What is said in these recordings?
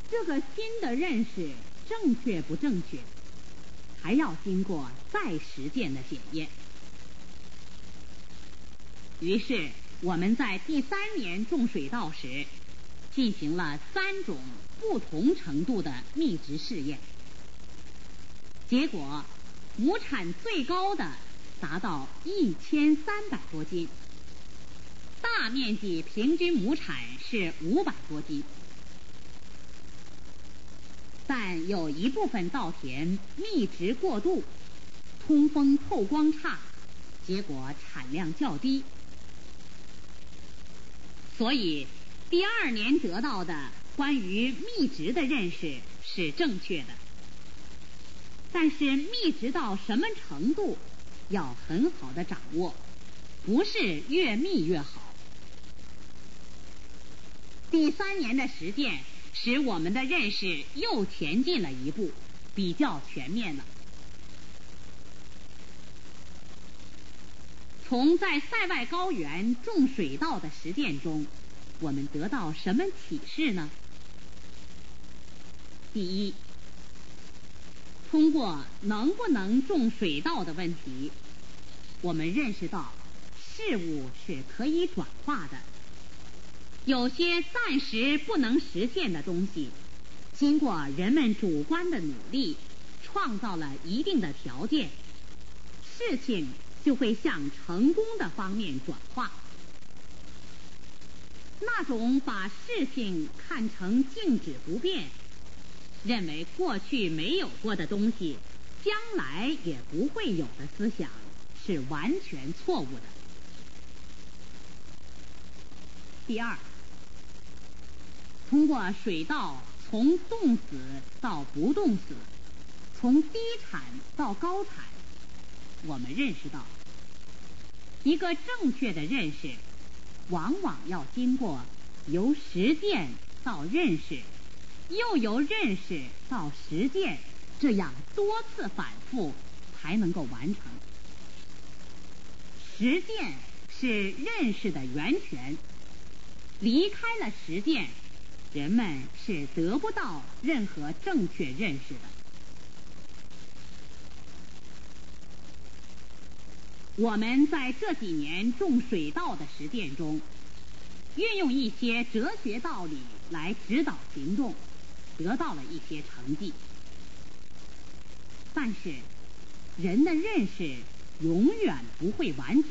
这个新的认识正确不正确，还要经过再实践的检验。于是我们在第3年种水稻时，进行了3种不同程度的密植试验，结果亩产最高的达到1300多斤，大面积平均亩产是500多斤。但有一部分稻田密植过度，通风透光差，结果产量较低。所以第2年得到的关于密植的认识是正确的，但是密植到什么程度要很好的掌握，不是越密越好。第3年的实践使我们的认识又前进了一步，比较全面了。从在塞外高原种水稻的实践中，我们得到什么启示呢？第一，通过能不能种水稻的问题，我们认识到事物是可以转化的。有些暂时不能实现的东西，经过人们主观的努力，创造了一定的条件，事情就会向成功的方面转化。那种把事情看成静止不变，认为过去没有过的东西将来也不会有的思想，是完全错误的。第二，通过水稻从冻死到不冻死，从低产到高产，我们认识到，一个正确的认识往往要经过由实践到认识，又由认识到实践，这样多次反复才能够完成。实践是认识的源泉，离开了实践，人们是得不到任何正确认识的。我们在这几年种水稻的实践中，运用一些哲学道理来指导行动，得到了一些成绩。但是人的认识永远不会完结。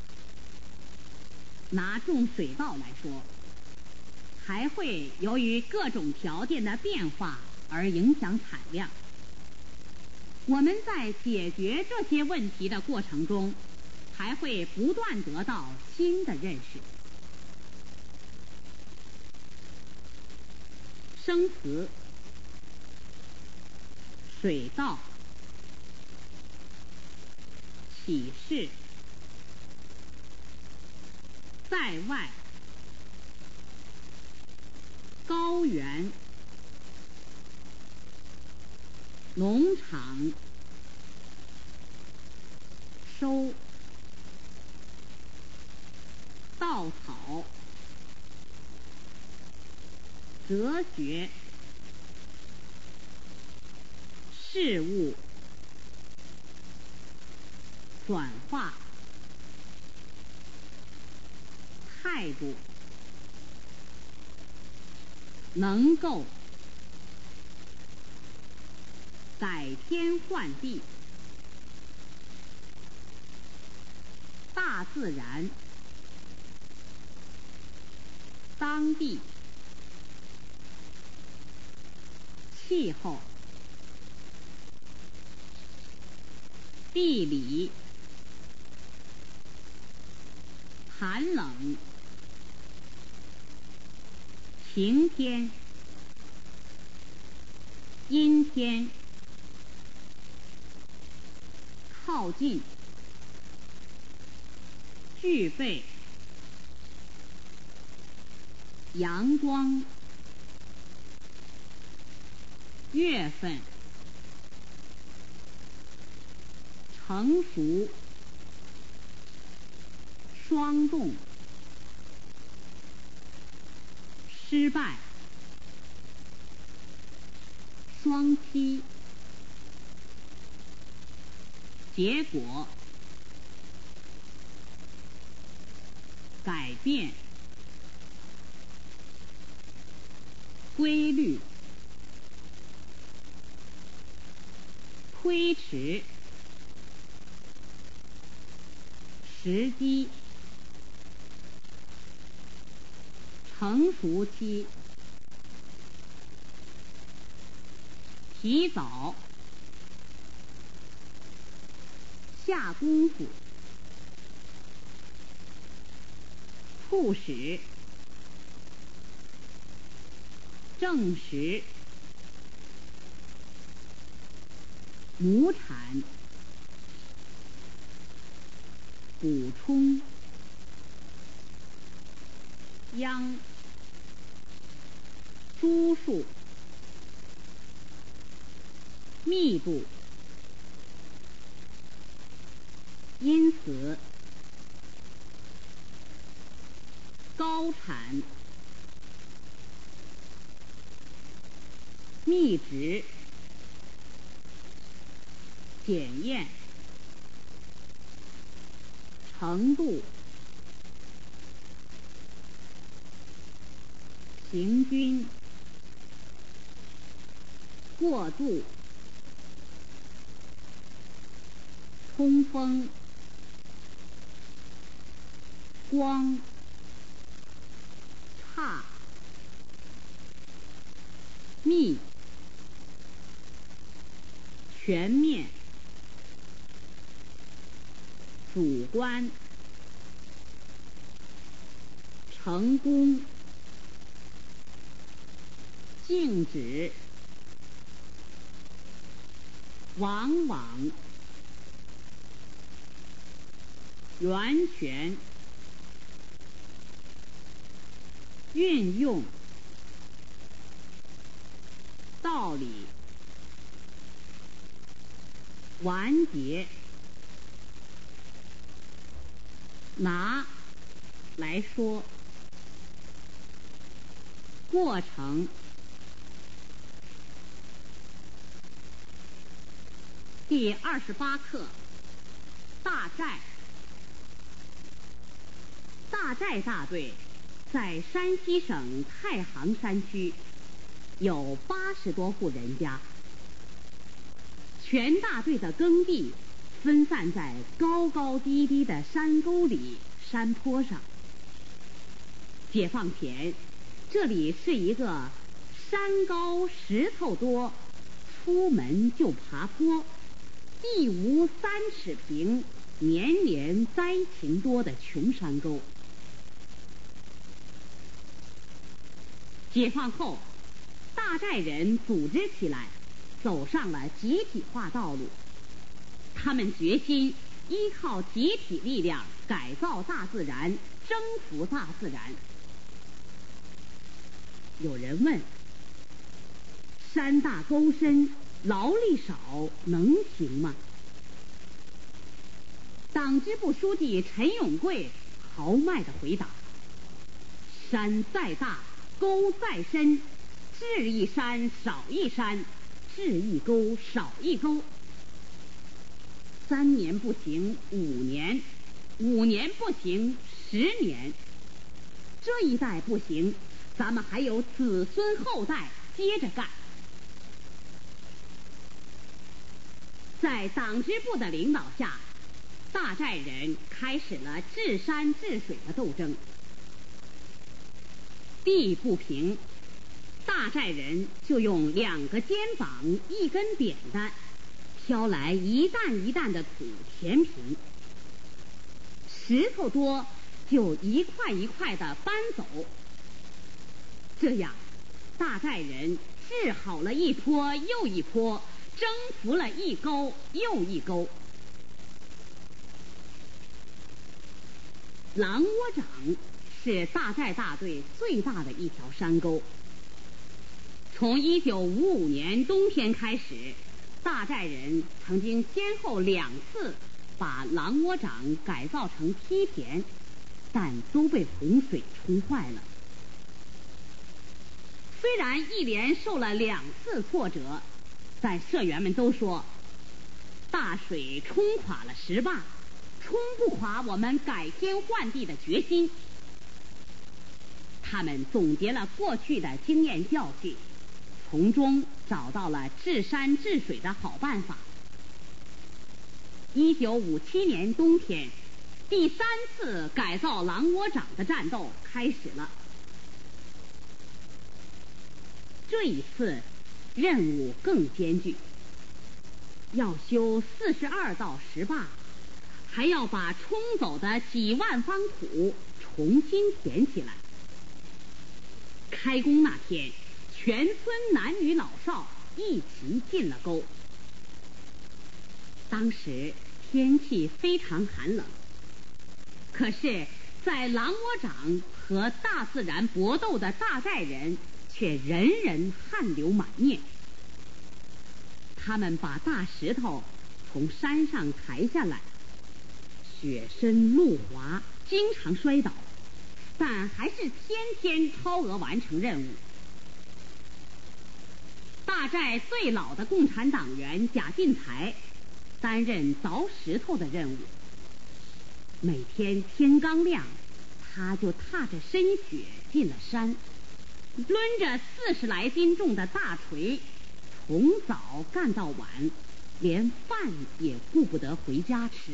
拿种水稻来说，还会由于各种条件的变化而影响产量。我们在解决这些问题的过程中，还会不断得到新的认识。生词：水稻、启示、在外、高原、农场、收、稻草、哲学、事物、转化、态度、能够、改天换地、大自然、当地、气候、地理、寒冷、晴天、阴天、靠近、具备、阳光、月份、成熟、霜冻、失败、 双栖，结果，改变，规律，推迟，时机，成熟期，提早，下功夫，促使，证实，亩产，补充，秧，株数，密度，因此，高产，密值，检验，程度，平均，过渡，通风，光，差，密，全面，主观，成功，静止，往往，源泉，运用，道理，完结，拿来说，过程，第28课，大寨。大寨大队在山西省太行山区有80多户人家，全大队的耕地分散在高高低低的山沟里、山坡上。解放前，这里是一个山高石头多，出门就爬坡，地无3尺平，年年灾情多的穷山沟。解放后，大寨人组织起来，走上了集体化道路。他们决心依靠集体力量改造大自然，征服大自然。有人问：山大沟深，劳力少，能行吗？党支部书记陈永贵豪迈地回答：山再大，沟再深，治一山少一山，治一沟少一沟。3年不行5年，5年不行10年，这一代不行，咱们还有子孙后代接着干。在党支部的领导下，大寨人开始了治山治水的斗争。地不平，大寨人就用2个肩膀1根扁担，挑来一担一担的土填平。石头多，就一块一块的搬走。这样，大寨人治好了一坡又一坡，征服了一沟又一沟。狼窝掌是大寨大队最大的一条山沟。从1955年冬天开始，大寨人曾经先后2次把狼窝掌改造成梯田，但都被洪水冲坏了。虽然一连受了2次挫折， 但社员们都说，大水冲垮了石坝，冲不垮我们改天换地的决心。他们总结了过去的经验教训，从中找到了治山治水的好办法。1957年冬天，第3次改造狼窝掌的战斗开始了。这一次任务更艰巨，要修42道石坝，还要把冲走的几万方土重新填起来。开工那天，全村男女老少一起进了沟。当时天气非常寒冷，可是在狼窝掌和大自然搏斗的大寨人却人人汗流满面。他们把大石头从山上抬下来，雪深路滑，经常摔倒，但还是天天超额完成任务。大寨最老的共产党员贾进才担任凿石头的任务。每天天刚亮，他就踏着深雪进了山，抡着40来斤重的大锤，从早干到晚，连饭也顾不得回家吃。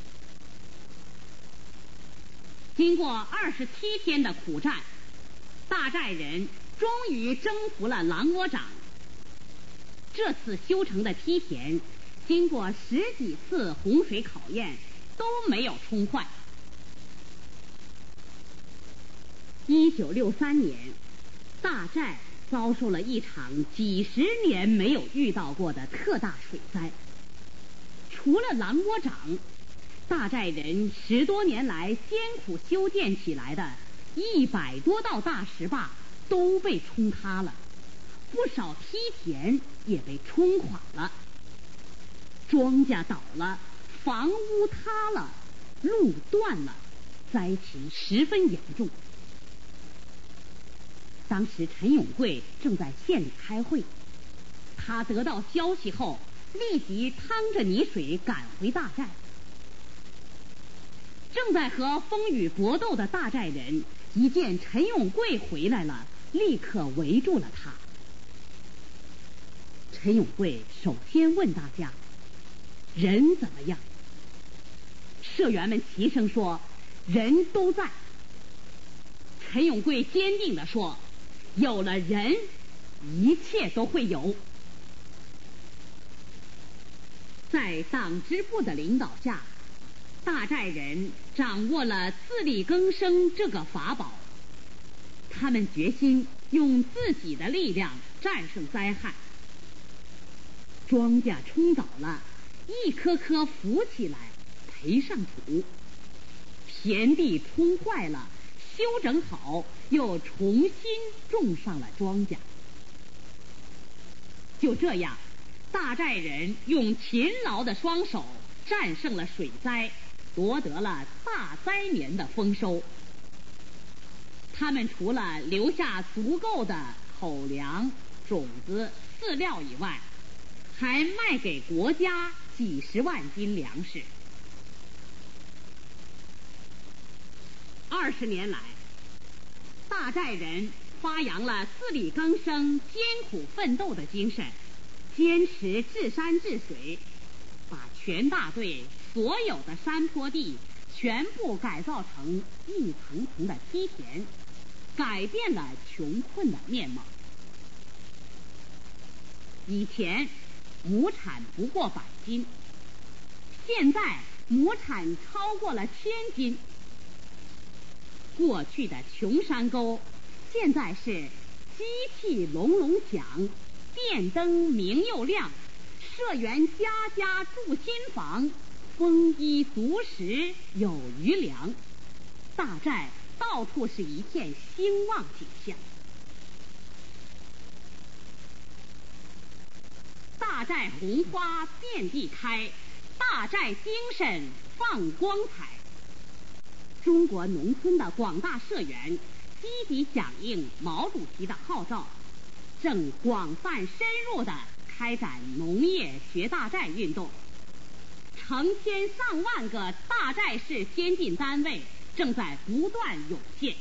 经过27天的苦战，大寨人终于征服了狼窝掌。这次修成的梯田经过10几次洪水考验都没有冲坏。1963年，大寨遭受了一场几十年没有遇到过的特大水灾。除了狼窝掌，大寨人10多年来艰苦修建起来的100多道大石坝都被冲塌了，不少梯田也被冲垮了，庄稼倒了，房屋塌了，路断了，灾情十分严重。当时陈永贵正在县里开会，他得到消息后立即趟着泥水赶回大寨。正在和风雨搏斗的大寨人一见陈永贵回来了，立刻围住了他。陈永贵首先问大家，人怎么样？社员们齐声说，人都在。陈永贵坚定地说，有了人，一切都会有。在党支部的领导下，大寨人掌握了自力更生这个法宝。他们决心用自己的力量战胜灾害。庄稼冲倒了，一颗颗浮起来，培上土；田地冲坏了，修整好，又重新种上了庄稼。就这样，大寨人用勤劳的双手战胜了水灾，夺得了大灾年的丰收。他们除了留下足够的口粮、种子、饲料以外，还卖给国家几十万斤粮食。20年来，大寨人发扬了自力更生、艰苦奋斗的精神，坚持治山治水，把全大队所有的山坡地全部改造成一层层的梯田，改变了穷困的面貌。以前亩产不过100斤，现在亩产超过了1000斤。过去的穷山沟，现在是机器隆隆响，电灯明又亮，社员家家住新房，丰衣足食有余粮。大寨到处是一片兴旺景象。大寨红花遍地开，大寨精神放光彩。中国农村的广大社员积极响应毛主席的号召，正广泛深入地开展农业学大寨运动，成千上万个大寨市先进单位正在不断涌现。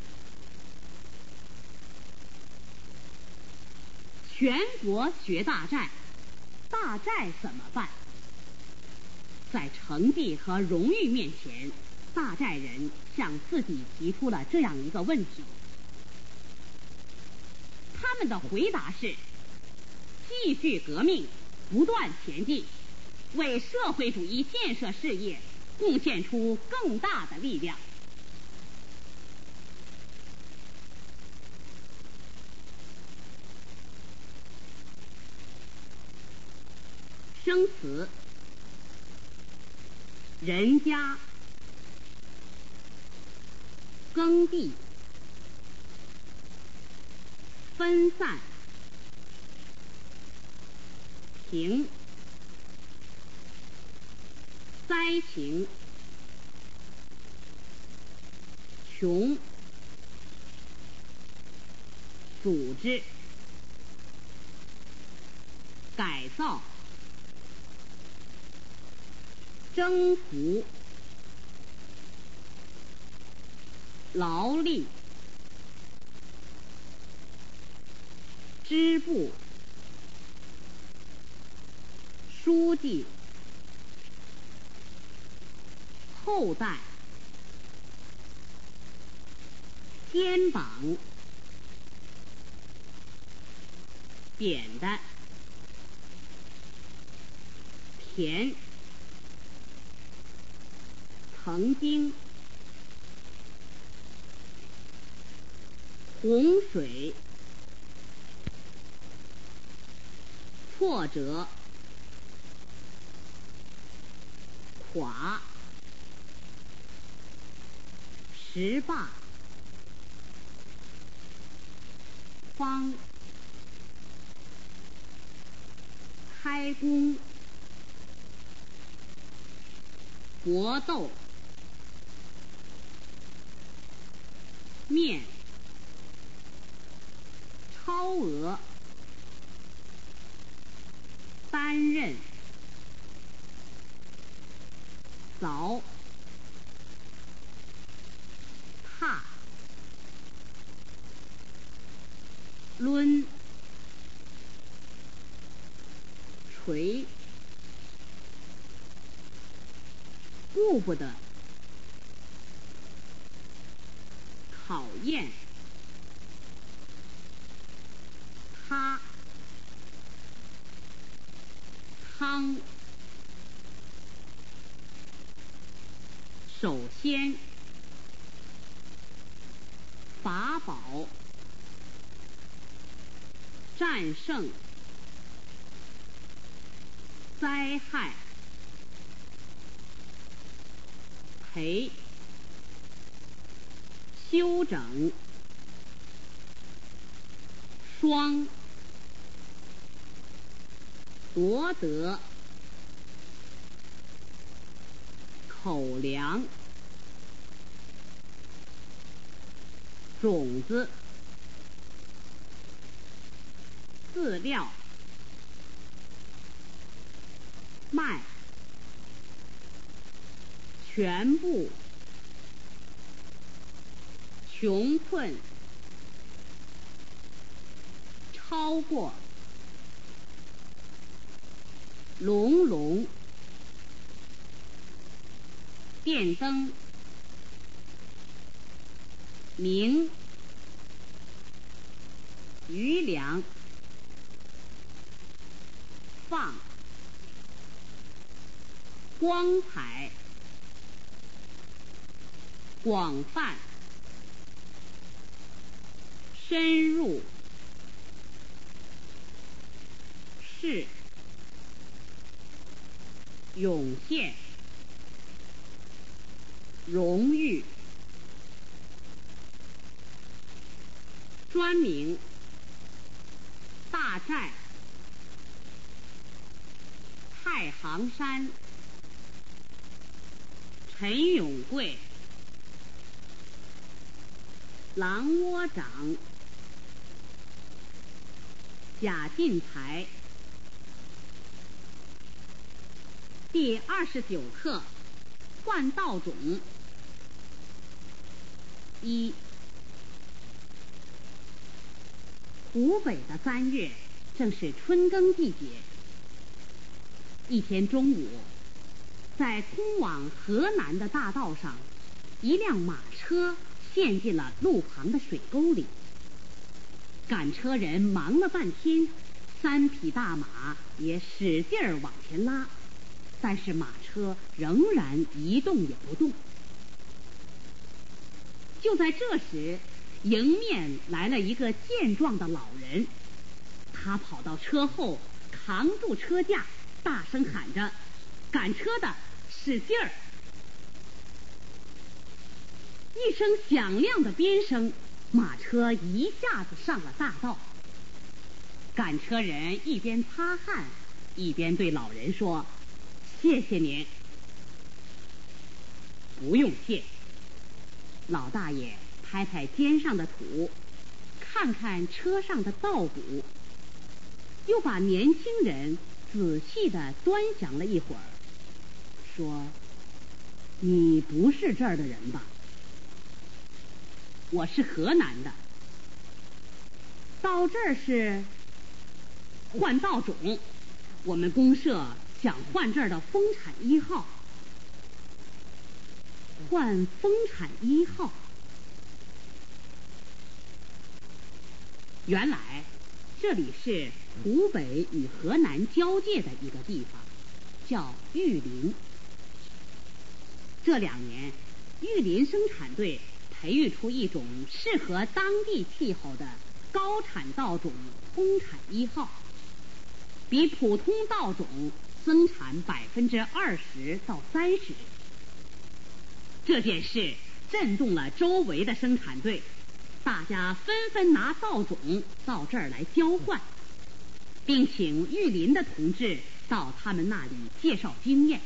全国学大寨，大寨怎么办？在成绩和荣誉面前，大寨人向自己提出了这样一个问题。他们的回答是：继续革命，不断前进，为社会主义建设事业贡献出更大的力量。生词：人家、耕地、分散、平、灾情、穷、组织、改造、征服、劳力、支部、书记、后代、肩膀、扁担、田、曾经、洪水、挫折、垮、石坝、方、开工、搏斗、面、超额、担任、凿、踏、抡、锤、顾不得、考验、他、汤、首先、法宝、战胜、灾害、赔、修整、双、夺得、口粮、种子、饲料、麦、全部、穷困、超过、隆隆、电灯、明、余粮、放、光彩、广泛、深入、是、涌现、荣誉、专名、大寨、太行山、陈永贵、狼窝长、贾进才、 第29课换稻种。1。湖北的3月正是春耕季节。一天中午，在通往河南的大道上，一辆马车陷进了路旁的水沟里。赶车人忙了半天，3匹大马也使劲儿往前拉，但是马车仍然一动也不动。就在这时，迎面来了一个健壮的老人，他跑到车后，扛住车架，大声喊着：“赶车的，使劲儿！”一声响亮的鞭声，马车一下子上了大道。赶车人一边擦汗，一边对老人说：“谢谢您。”“不用谢。”老大爷拍拍肩上的土，看看车上的稻谷，又把年轻人仔细地端详了一会儿，说：“你不是这儿的人吧？”“我是河南的。”“到这儿是换稻种，我们公社想换这儿的丰产1号。”“换丰产1号。”原来这里是湖北与河南交界的一个地方，叫玉林。这2年，玉林生产队培育出一种适合当地气候的高产稻种丰产1号，比普通稻种增产20%到30%。这件事震动了周围的生产队，大家纷纷拿稻种到这儿来交换，并请玉林的同志到他们那里介绍经验。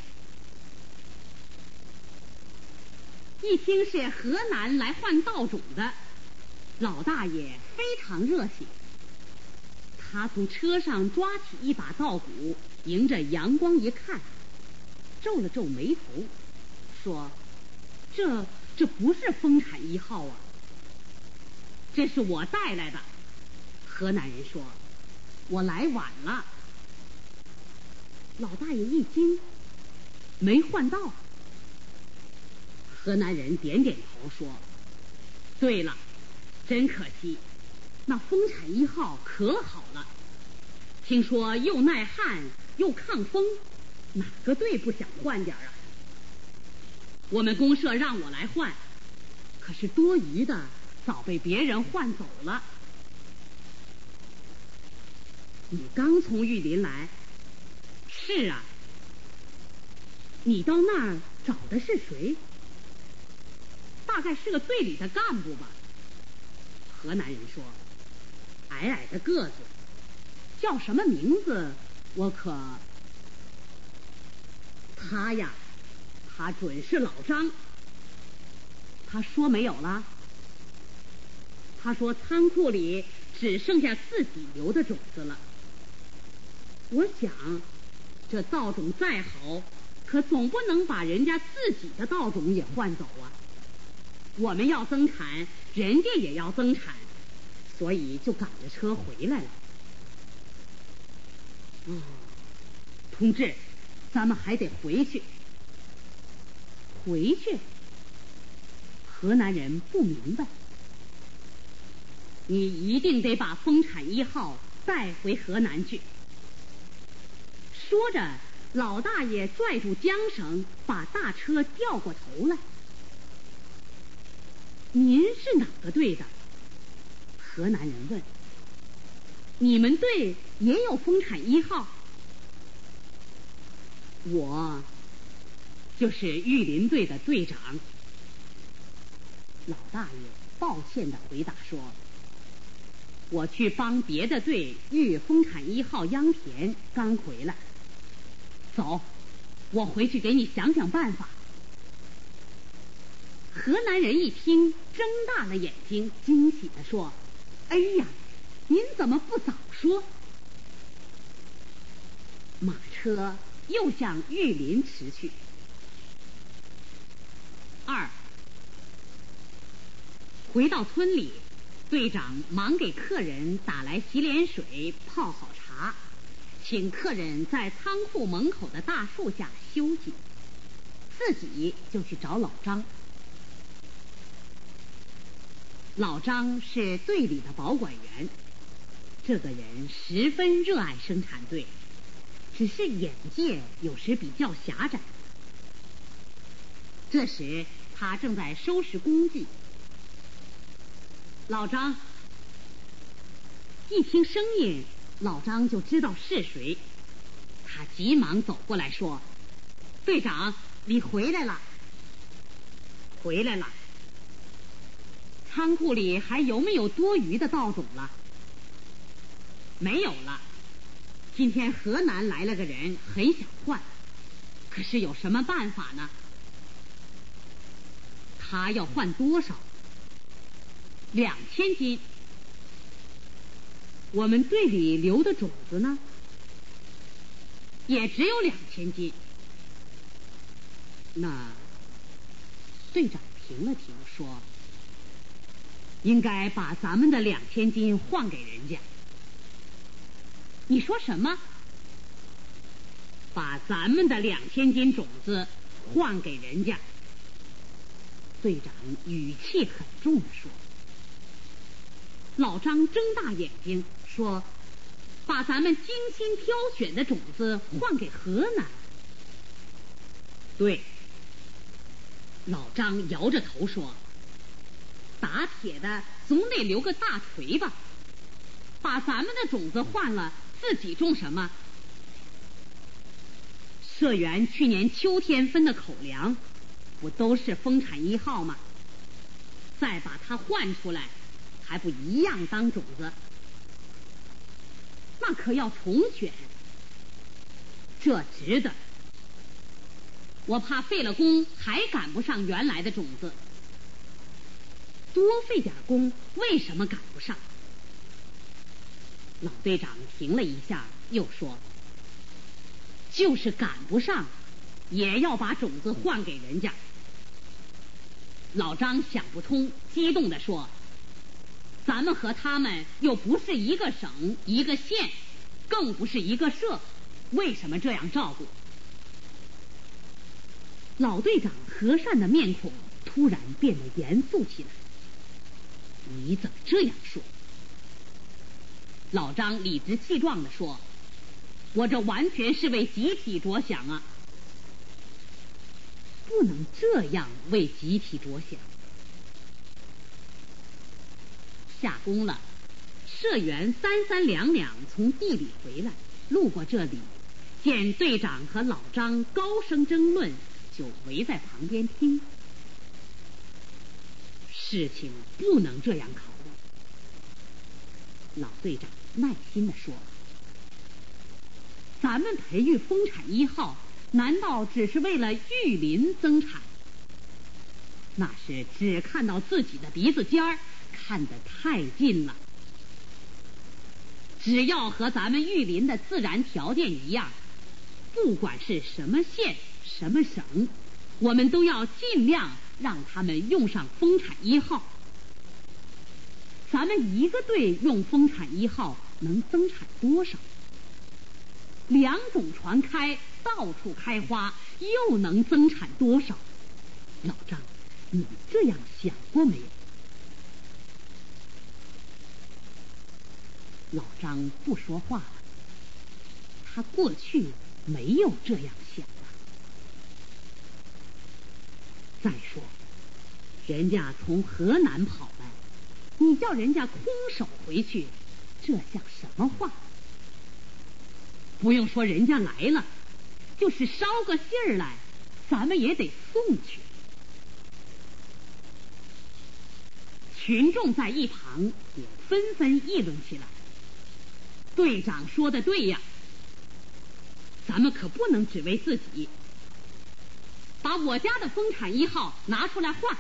一听是河南来换稻种的，老大爷非常热情。他从车上抓起一把稻谷，迎着阳光一看，皱了皱眉头，说：“这不是丰产1号啊。”“这是我带来的。”河南人说：“我来晚了。”老大爷一惊，没换稻。河南人点点头说：“对了，真可惜，那丰产1号可好了，听说又耐旱又抗风，哪个队不想换点啊？我们公社让我来换，可是多余的早被别人换走了。”“你刚从玉林来？”“是啊。”“你到那儿找的是谁？”“大概是个队里的干部吧。”河南人说：“矮矮的个子，叫什么名字我可……他呀，他准是老张。”“他说没有了？”“他说仓库里只剩下自己留的种子了。”“我想，这稻种再好，可总不能把人家自己的稻种也换走啊。我们要增产，人家也要增产，所以就赶着车回来了。”“哦，同志，咱们还得回去。”“回去？”河南人不明白。“你一定得把丰产1号带回河南去。”说着，老大爷拽住缰绳，把大车调过头来。“您是哪个队的？”河南人问。“你们队也有丰产1号？”“我就是玉林队的队长。”老大爷抱歉地回答说：“我去帮别的队育丰产1号秧田，刚回来。走，我回去给你想想办法。”河南人一听，睁大了眼睛，惊喜地说：“哎呀，您怎么不早说？”马车又向玉林驰去。2. 回到村里，队长忙给客人打来洗脸水，泡好茶，请客人在仓库门口的大树下休息，自己就去找老张。老张是队里的保管员，这个人十分热爱生产队，只是眼界有时比较狭窄。这时他正在收拾工具。老张一听声音，老张就知道是谁，他急忙走过来说：“队长，你回来了。”“回来了。仓库里还有没有多余的稻种了？”“没有了。今天河南来了个人，很想换，可是有什么办法呢？”“他要换多少？”“2000斤。”“我们队里留的种子呢？”“也只有2000斤。”那队长停了停说：“应该把咱们的2000斤换给人家。”“你说什么？”“把咱们的2000斤种子换给人家。”队长语气很重地说。老张睁大眼睛说：“把咱们精心挑选的种子换给河南。”“对。”老张摇着头说：“打铁的总得留个大锤吧？把咱们的种子换了，自己种什么？社员去年秋天分的口粮，不都是丰产1号吗？再把它换出来，还不一样当种子？那可要重选，这值得。我怕费了工还赶不上原来的种子。多费点工，为什么赶不上？”老队长停了一下，又说：“就是赶不上，也要把种子换给人家。”老张想不通，激动地说：“咱们和他们又不是一个省一个县，更不是一个社，为什么这样照顾？”老队长和善的面孔突然变得严肃起来。“你怎么这样说？”老张理直气壮地说：“我这完全是为集体着想啊！”“不能这样为集体着想。”下工了，社员3两从地里回来，路过这里，见队长和老张高声争论，就围在旁边听。事情不能这样考虑。老队长耐心地说：“咱们培育丰产1号，难道只是为了育林增产？那是只看到自己的鼻子尖儿，看得太近了。只要和咱们育林的自然条件一样，不管是什么县什么省，我们都要尽量让他们用上丰产1号。咱们一个队用丰产1号能增产多少？2种传开，到处开花，又能增产多少？老张，你这样想过没有？”老张不说话了，他过去没有这样想的。再说，人家从河南跑来，你叫人家空手回去，这像什么话？不用说人家来了，就是捎个信儿来，咱们也得送去。群众在一旁也纷纷议论起来。队长说的对呀，咱们可不能只为自己，把我家的丰产1号拿出来换。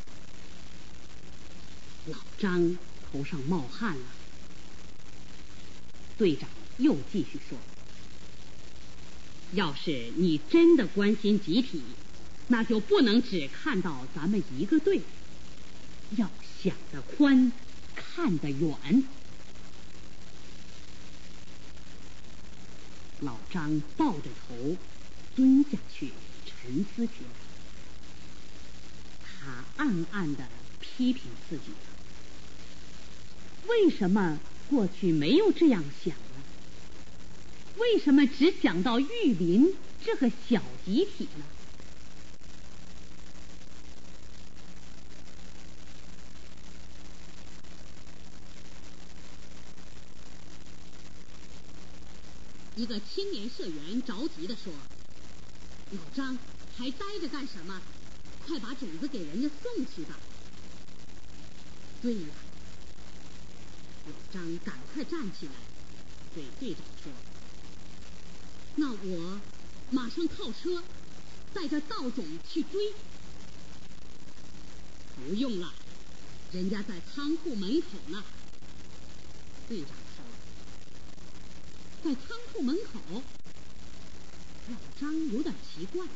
老张头上冒汗了。队长又继续说：“ 要是你真的关心集体，那就不能只看到咱们一个队，要想得宽，看得远。老张抱着头蹲下去沉思起来，他暗暗地批评自己，为什么过去没有这样想呢？为什么只想到玉林这个小集体呢？一个青年社员着急地说：“老张，还待着干什么？快把种子给人家送去吧。”对呀，老张赶快站起来，对队长说：“那我马上靠车，带着稻种去追。”不用了，人家在仓库门口呢。队长说：“在仓库门口？”老张有点奇怪。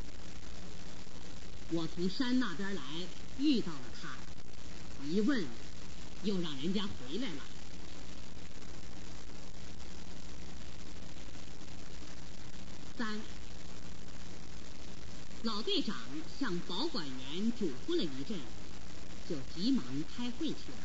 我从山那边来，遇到了他，一问，又让人家回来了。3，老队长向保管员嘱咐了一阵，就急忙开会去了。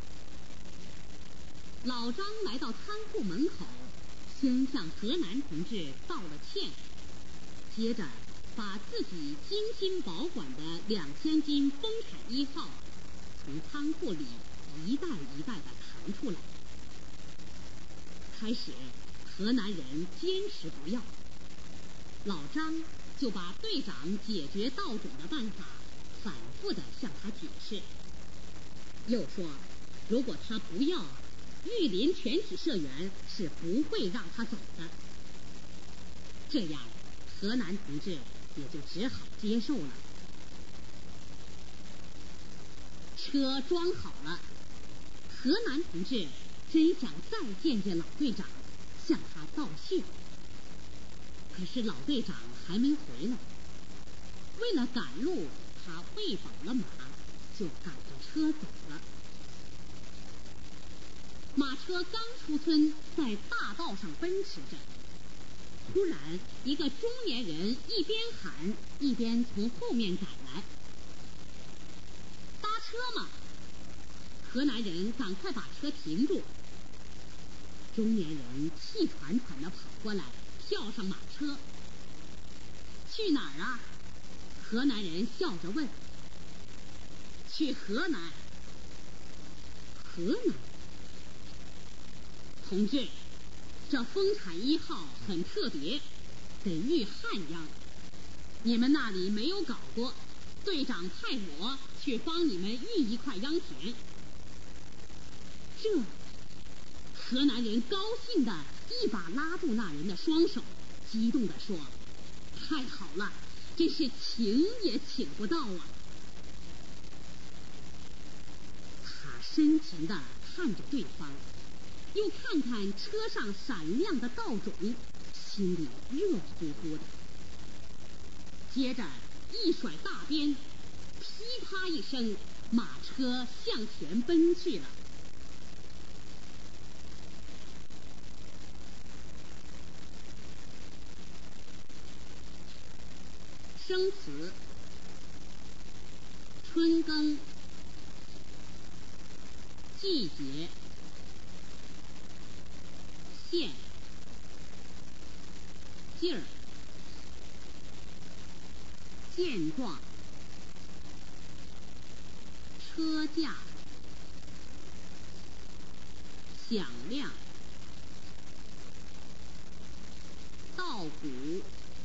老张来到仓库门口，先向河南同志道了歉，接着把自己精心保管的2000斤丰产1号从仓库里一袋一袋地弹出来。开始河南人坚持不要，老张就把队长解决稻种的办法反复地向他解释，又说如果他不要，玉林全体社员是不会让他走的。这样河南同志也就只好接受了。车装好了，河南同志真想再见见老队长，向他道谢。可是老队长还没回来，为了赶路，他喂饱了马，就赶着车走了。马车刚出村，在大道上奔驰着，突然一个中年人一边喊一边从后面赶来：“搭车嘛！”河南人赶快把车停住。中年人气喘喘地跑过来，跳上马车。“去哪儿啊？”河南人笑着问。“去河南。”“河南？”“同志，这丰产1号很特别，得遇汉秧，你们那里没有搞过，队长派我去帮你们育一块秧田。”这河南人高兴地一把拉住那人的双手，激动地说：“太好了，真是请也请不到啊！”他深情地看着对方，又看看车上闪亮的稻种，心里热乎乎的。接着一甩大鞭，噼啪一声，马车向前奔去了。生词：春耕，季节，现，劲儿，健壮，车架，响亮，稻谷，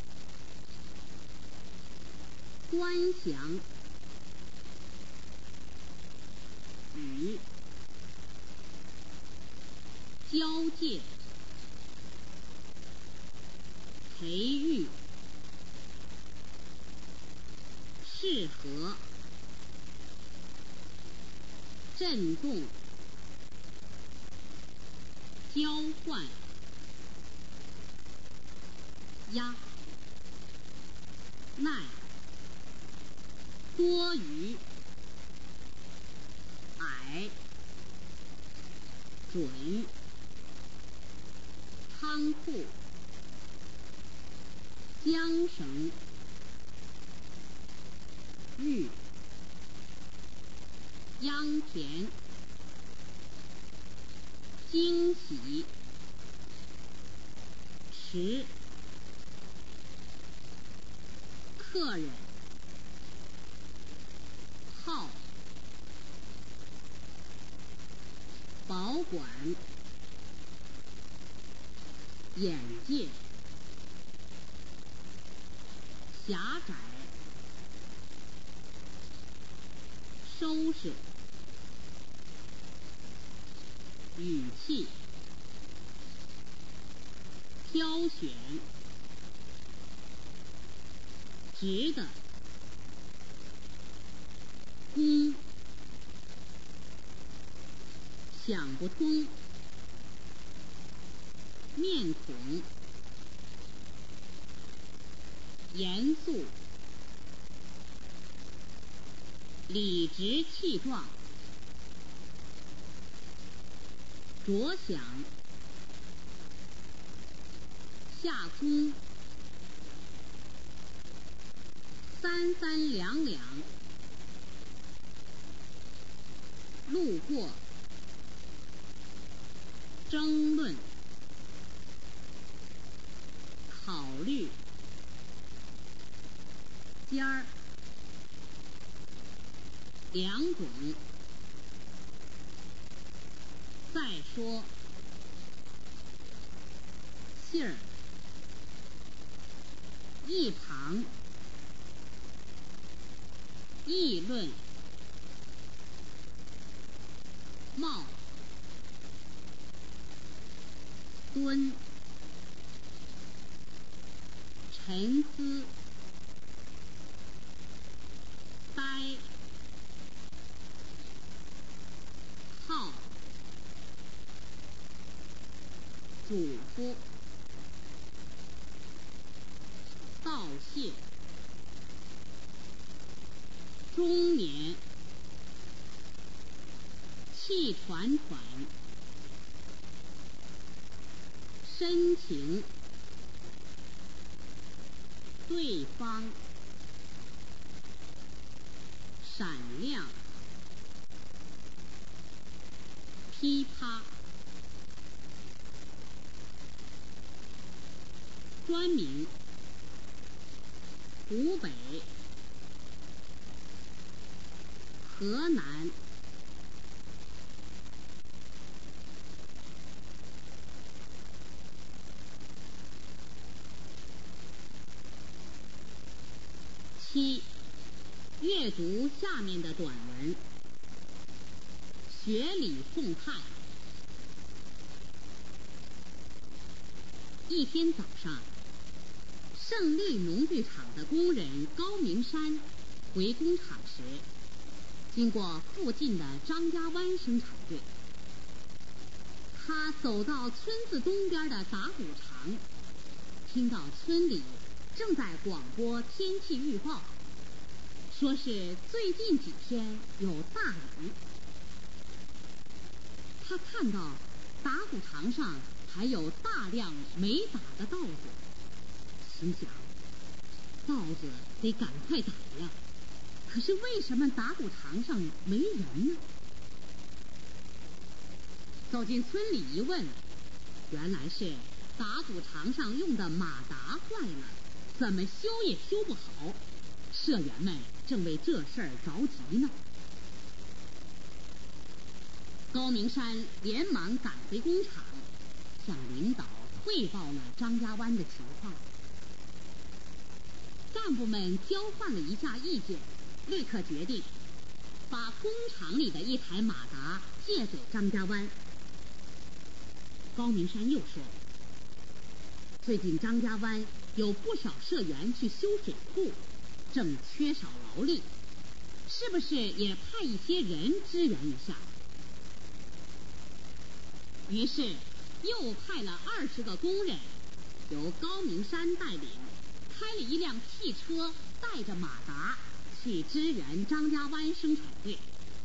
端详，雨，交界，培育，适合，震动，交换， 压、耐、多余、矮、准、仓库、缰绳、玉、秧田、惊喜、迟、客人、号、保管、眼界、狭窄、收拾、语气、挑选、直的、公、想不通、面孔、严肃、理直气壮、着想、下空、三三两两、路过、争论、考虑、尖儿、两种、再说、信儿、一旁、议论、冒、蹲、沉思、呆、号、嘱咐、道谢、中年、气喘喘、深情、对方、闪亮、噼啪、专名、湖北、河南、7. 阅读下面的短文。学理送炭。一天早上，胜利农具厂的工人高明山回工厂时，经过附近的张家湾生产队。他走到村子东边的打谷场，听到村里正在广播天气预报，说是最近几天有大雨。他看到打谷场上还有大量没打的稻子，心想稻子得赶快打呀，可是为什么打谷场上没人呢？走进村里一问，原来是打谷场上用的马达坏了，怎么修也修不好，社员们正为这事儿着急呢。高明山连忙赶回工厂，向领导汇报了张家湾的情况。干部们交换了一下意见，立刻决定把工厂里的一台马达借给张家湾。高明山又说，最近张家湾有不少社员去修水库，正缺少劳力，是不是也派一些人支援一下？于是又派了20个工人由高明山带领，开了一辆汽车，带着马达去支援张家湾生产队。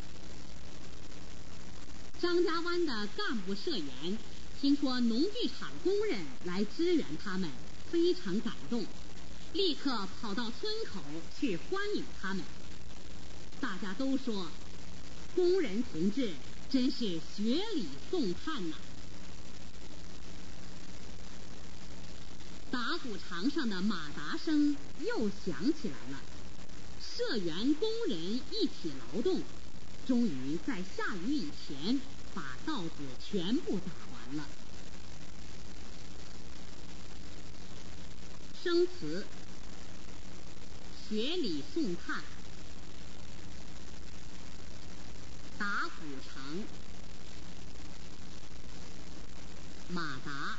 张家湾的干部社员听说农具厂工人来支援他们，非常感动，立刻跑到村口去欢迎他们。大家都说，工人同志真是雪里送炭呐！打谷场上的马达声又响起来了，社员工人一起劳动，终于在下雨以前把稻子全部打完了。生词：雪里送炭，打谷场，马达。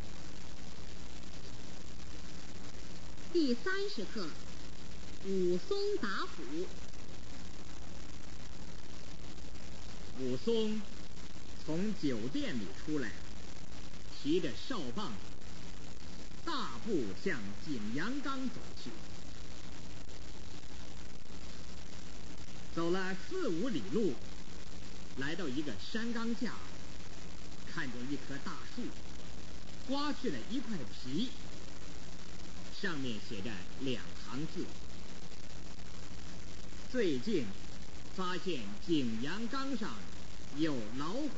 第30课，武松打虎。 武松从酒店里出来，提着哨棒，大步向景阳冈走去。走了4、5里路，来到一个山岗下，看见一棵大树，刮去了一块皮，上面写着2行字：最近发现景阳冈上有老虎，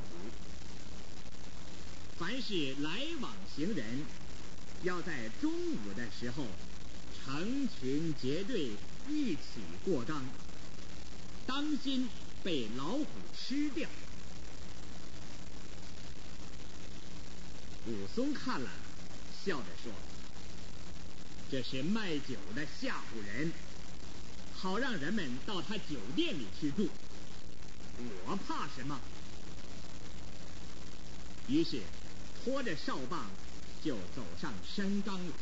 凡是来往行人，要在中午的时候成群结队一起过冈，当心被老虎吃掉。武松看了，笑着说：这是卖酒的吓唬人，好让人们到他酒店里去住，我怕什么？于是拖着哨棒就走上山岗了。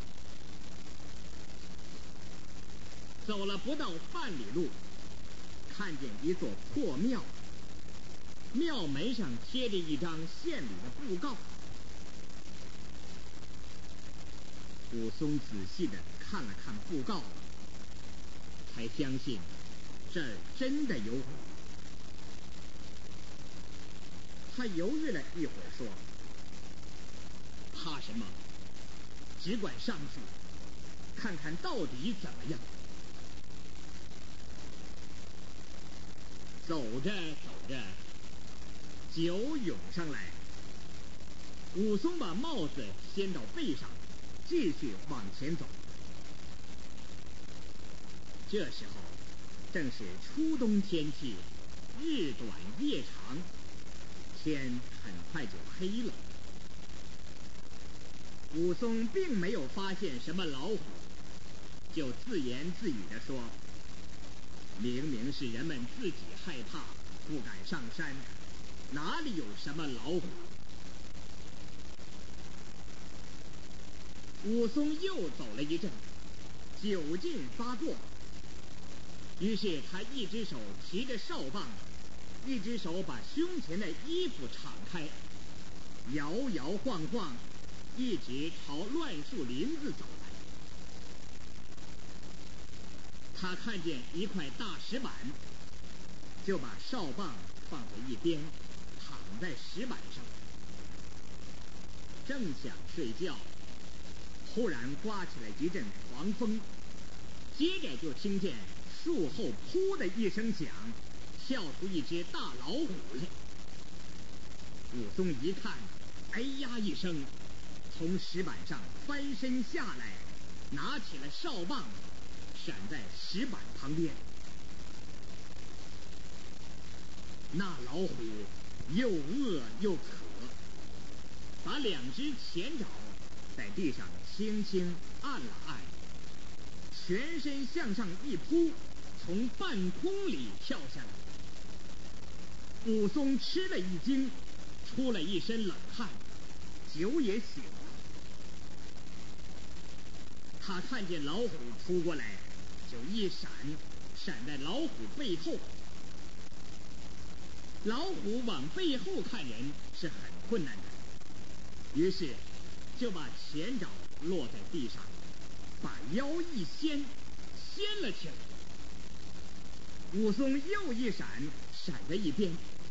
走了不到半里路，看见一座破庙，庙门上贴着一张县里的布告。武松仔细地看了看布告，才相信这儿真的有虎。他犹豫了一会儿，说：怕什么？只管上去看看到底怎么样。走着走着，酒涌上来，武松把帽子掀到背上，继续往前走。这时候正是初冬天气，日短夜长，天很快就黑了。武松并没有发现什么老虎，就自言自语地说：明明是人们自己害怕，不敢上山，哪里有什么老虎？武松又走了一阵，酒劲发作，于是他一只手提着哨棒，一只手把胸前的衣服敞开，摇摇晃晃，一直朝乱树林子走来。他看见一块大石板，就把哨棒放在一边，躺在石板上，正想睡觉，忽然刮起来一阵狂风，接着就听见树后扑的一声响，跳出一只大老虎来。武松一看，哎呀一声，从石板上翻身下来，拿起了哨棒，闪在石板旁边。那老虎又饿又渴，把2只前爪在地上轻轻按了按，全身向上一扑，从半空里跳下来。武松吃了一惊，出了一身冷汗，酒也醒了。他看见老虎扑过来，就一闪，闪在老虎背后。老虎往背后看人是很困难的，于是就把前爪落在地上，把腰一掀了起来。武松又一闪在一边。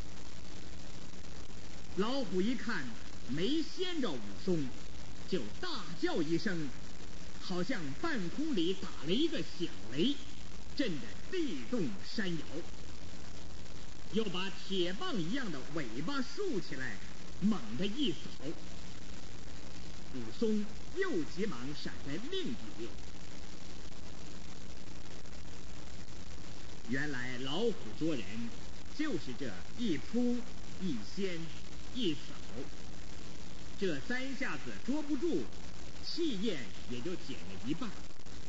老虎一看没掀着武松，就大叫一声，好像半空里打了一个响雷，震得地动山摇。又把铁棒一样的尾巴竖起来，猛地一扫。武松又急忙闪在另一边。原来老虎捉人就是这一扑一掀一扫，这3下子捉不住，气焰也就减了一半。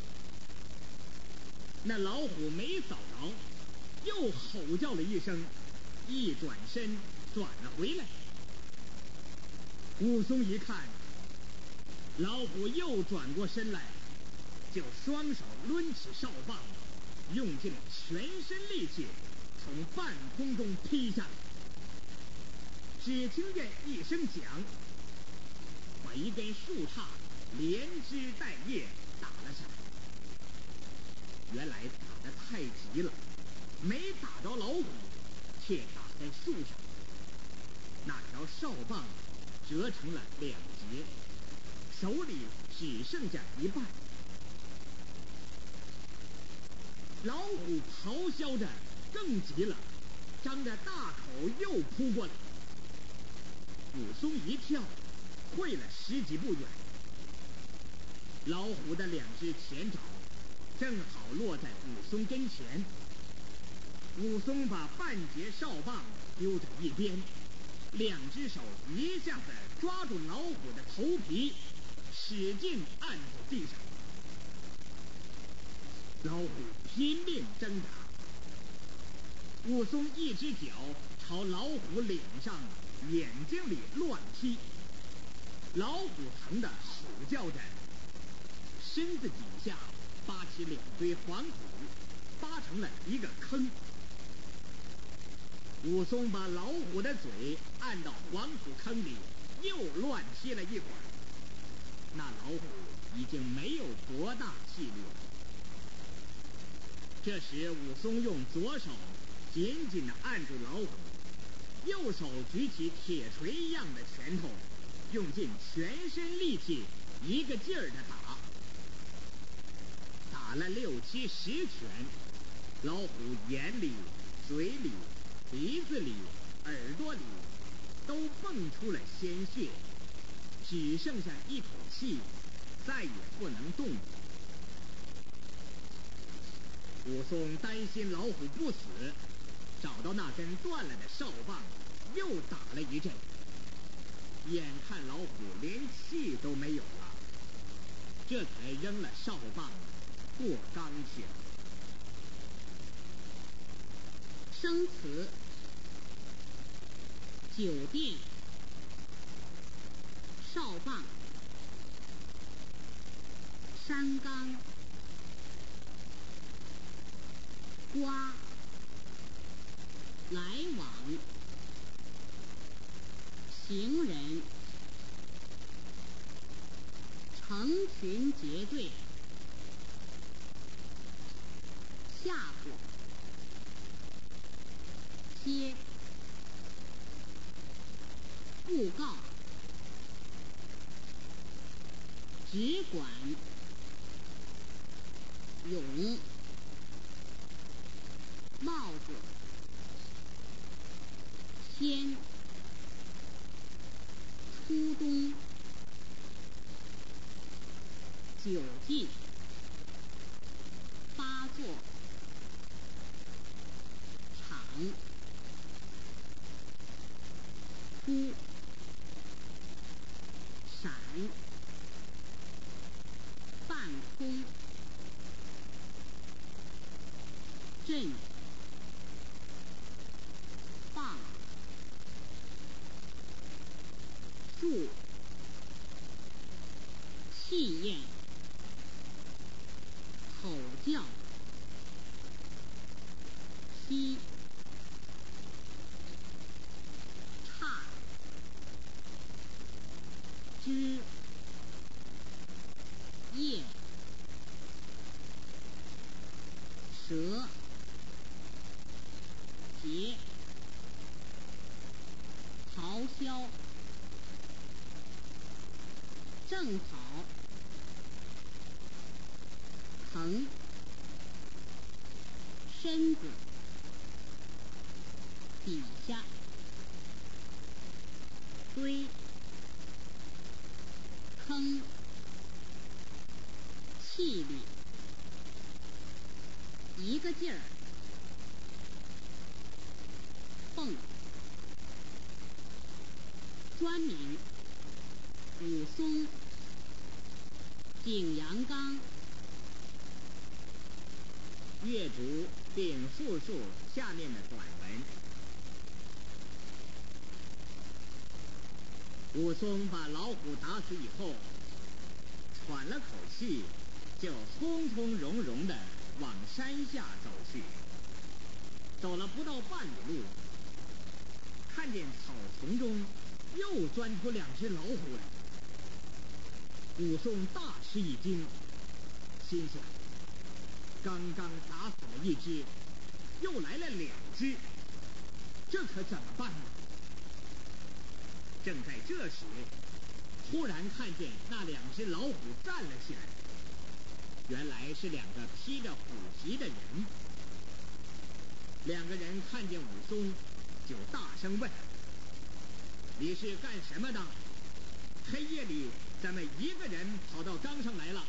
那老虎没扫着，又吼叫了一声，一转身转了回来。武松一看老虎又转过身来，就双手抡起哨棒，用尽了全身力气从半空中劈下来。只听见一声响，把一根树杈连枝带叶打了下来。原来打得太急了，没打着老虎，却打在树上。那条哨棒折成了2截，手里只剩下一半。老虎咆哮着更急了，张着大口又扑过来。武松一跳，退了10几步远。老虎的2只前爪正好落在武松跟前。武松把半截哨棒丢在一边，2只手一下子抓住老虎的头皮，使劲按在地上。老虎拼命挣扎，武松一只脚朝老虎脸上眼睛里乱踢。老虎疼得吼叫着，身子底下扒起2堆黄土，扒成了一个坑。武松把老虎的嘴按到黄土坑里，又乱踢了一会儿。那老虎已经没有多大气力了。这时武松用左手紧紧地按住老虎，右手举起铁锤一样的拳头，用尽全身力气一个劲儿地打。打了6、7、10拳，老虎眼里、嘴里、鼻子里、耳朵里都蹦出了鲜血，只剩下一口气，再也不能动。武松担心老虎不死，找到那根断了的哨棒，又打了一阵。眼看老虎连气都没有了，这才扔了哨棒，过冈去了。 生词：酒店、哨棒、山冈、瓜、来往、行人、成群结队、吓唬、歇、布告、只管、勇、帽子、天、初冬、酒劲、发作、场、突、闪、半空、震、棒、树、气焰、吼叫、吸、差、知、 正好，疼，身子，底下，堆，坑，气力，一个劲儿，蹦，专名，武松，景阳冈， 阅读并复述下面的短文。武松把老虎打死以后，喘了口气，就从从容容地往山下走去。走了不到半里路，看见草丛中又钻出2只老虎来。武松大吃一惊，心想：刚刚打死了1只，又来了2只，这可怎么办呢？正在这时，突然看见那2只老虎站了起来，原来是2个披着虎皮的人。2个人看见武松，就大声问：你是干什么的？黑夜里怎么一个人跑到冈上来了？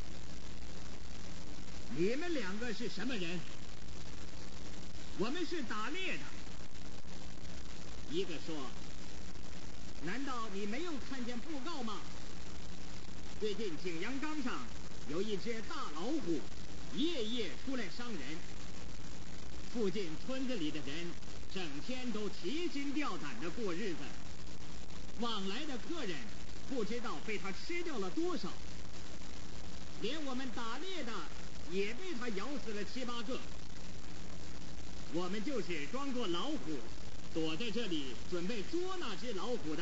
你们2个是什么人？我们是打猎的。一个说：难道你没有看见布告吗？最近景阳冈上有1只大老虎，夜夜出来伤人。附近村子里的人整天都提心吊胆地过日子，往来的客人不知道被它吃掉了多少，连我们打猎的也被它咬死了7、8个。我们就是装作老虎，躲在这里准备捉那只老虎的。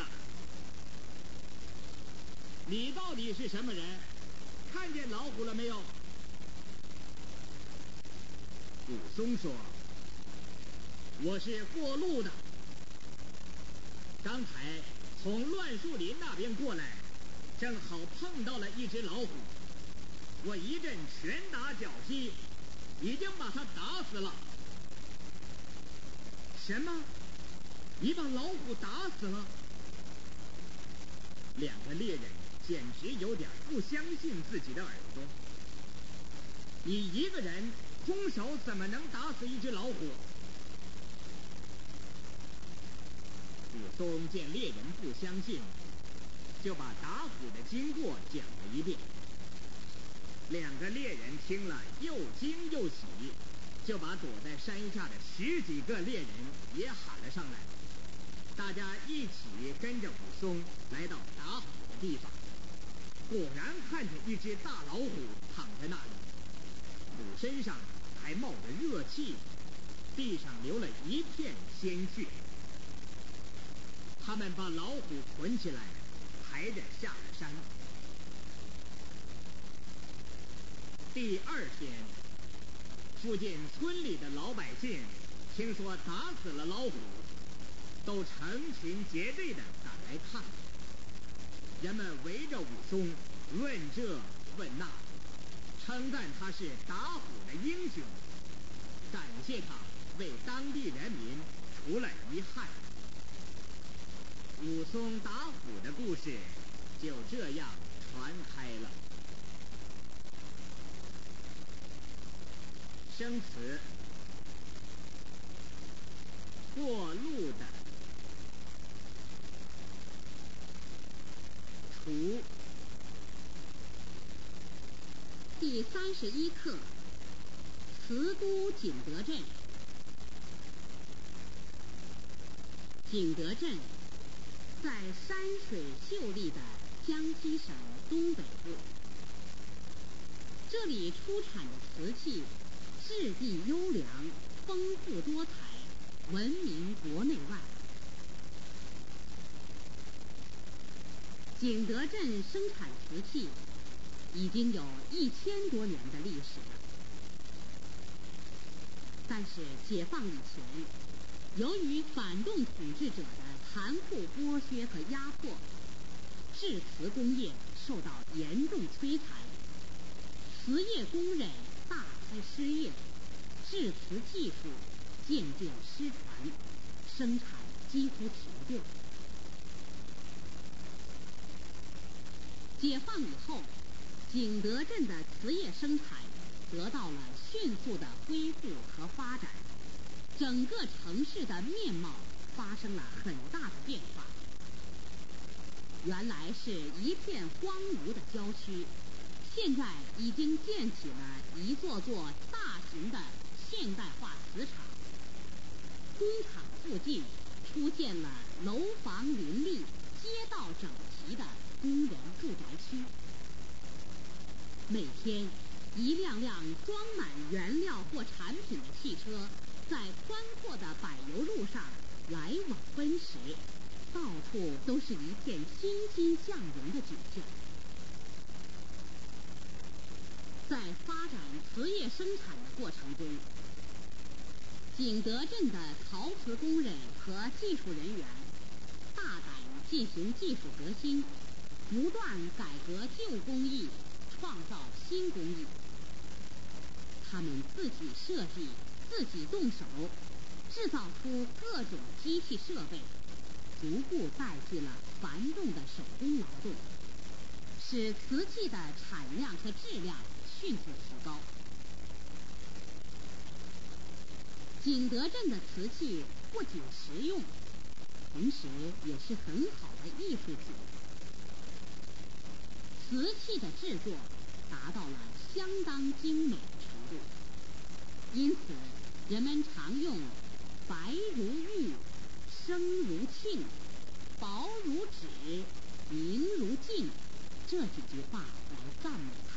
你到底是什么人？看见老虎了没有？武松说：我是过路的，刚才从乱树林那边过来，正好碰到了1只老虎，我一阵拳打脚踢，已经把它打死了。什么？你把老虎打死了？2个猎人简直有点不相信自己的耳朵。你一个人空手怎么能打死1只老虎？武松见猎人不相信，就把打虎的经过讲了一遍。2个猎人听了又惊又喜，就把躲在山下的10几个猎人也喊了上来。大家一起跟着武松来到打虎的地方，果然看见1只大老虎躺在那里，虎身上还冒着热气，地上流了一片鲜血。他们把老虎捆起来，抬着下了山。第2天，附近村里的老百姓听说打死了老虎，都成群结队地赶来看。人们围着武松问这问那，称赞他是打虎的英雄，感谢他为当地人民除了遗憾。武松打虎的故事就这样传开了。生词：过路的，除， 第31课，慈都景德镇。景德镇在山水秀丽的江西省东北部，这里出产的瓷器质地优良，丰富多彩，闻名国内外。景德镇生产瓷器已经有1000多年的历史了，但是解放以前，由于反动统治者的残酷剥削和压迫， 制瓷工业受到严重摧残，瓷业工人大批失业，制瓷技术渐渐失传，生产几乎停顿。解放以后，景德镇的瓷业生产得到了迅速的恢复和发展，整个城市的面貌发生了很大的变化。原来是一片荒芜的郊区，现在已经建起了一座座大型的现代化瓷厂，工厂附近出现了楼房林立、街道整齐的工人住宅区。每天，一辆辆装满原料或产品的汽车在宽阔的柏油路上来往奔驰，到处都是一片欣欣向荣的景象。在发展瓷业生产的过程中，景德镇的陶瓷工人和技术人员大胆进行技术革新，不断改革旧工艺，创造新工艺。他们自己设计，自己动手，制造出各种机器设备，逐步代替了繁重的手工劳动，使瓷器的产量和质量迅速提高。景德镇的瓷器不仅实用，同时也是很好的艺术品。瓷器的制作达到了相当精美的程度，因此人们常用“白如玉，声如磬，薄如纸，明如镜”这几句话来赞美它。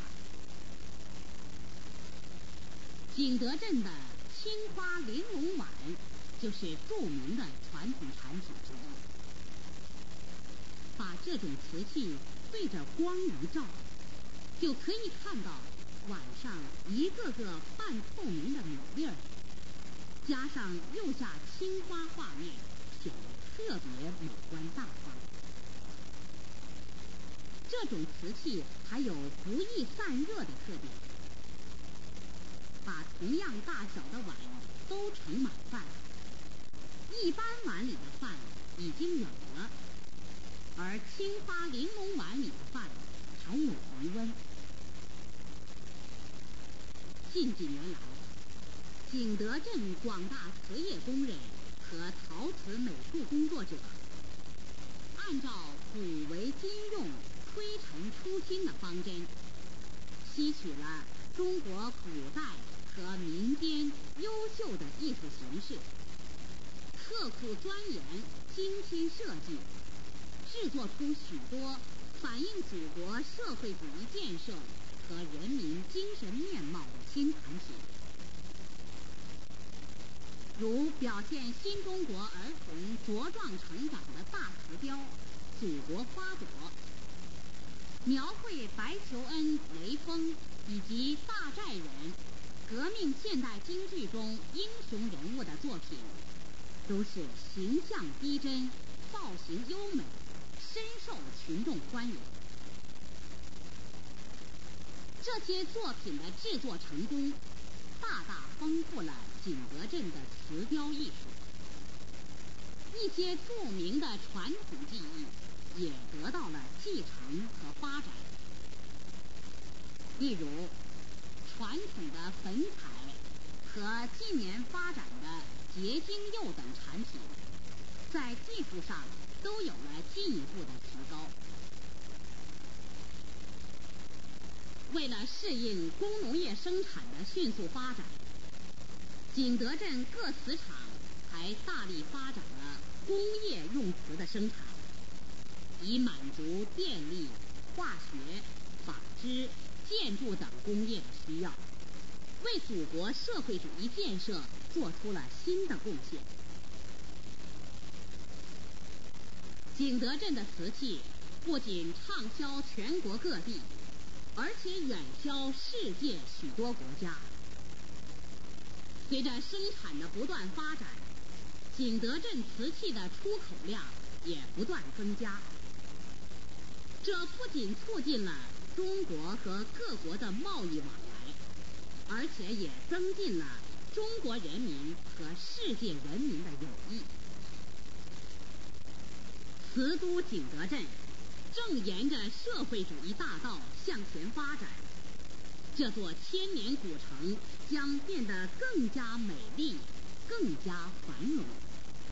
景德镇的青花玲珑碗就是著名的传统产品之一。把这种瓷器对着光一照，就可以看到碗上一个个半透明的米粒儿，加上釉下青花画面，显得特别美观大方。这种瓷器还有不易散热的特点。把同样大小的碗都盛满饭，一般碗里的饭已经冷了，而青花玲珑碗里的饭还有余温。近几年来，景德镇广大瓷业工人和陶瓷美术工作者，按照古为今用、推陈出新的方针，吸取了中国古代和民间优秀的艺术形式，刻苦钻研、精心设计，制作出许多反映祖国社会主义建设和人民精神面貌的新产品，如表现新中国儿童茁壮成长的大瓷雕《祖国花朵》，描绘白求恩、雷锋以及大寨人革命现代京剧中英雄人物的作品，都是形象逼真、造型优美，深受群众欢迎。这些作品的制作成功，大大丰富了景德镇的瓷雕艺术。一些著名的传统技艺也得到了继承和发展。例如，传统的粉彩和近年发展的结晶釉等产品，在技术上都有了进一步的提高。为了适应工农业生产的迅速发展，景德镇各瓷厂还大力发展了工业用瓷的生产，以满足电力、化学、纺织、建筑等工业的需要，为祖国社会主义建设做出了新的贡献。景德镇的瓷器不仅畅销全国各地，而且远销世界许多国家。随着生产的不断发展，景德镇瓷器的出口量也不断增加。 这不仅促进了中国和各国的贸易往来，而且也增进了中国人民和世界人民的友谊。慈都景德镇正沿着社会主义大道向前发展，这座千年古城将变得更加美丽，更加繁荣。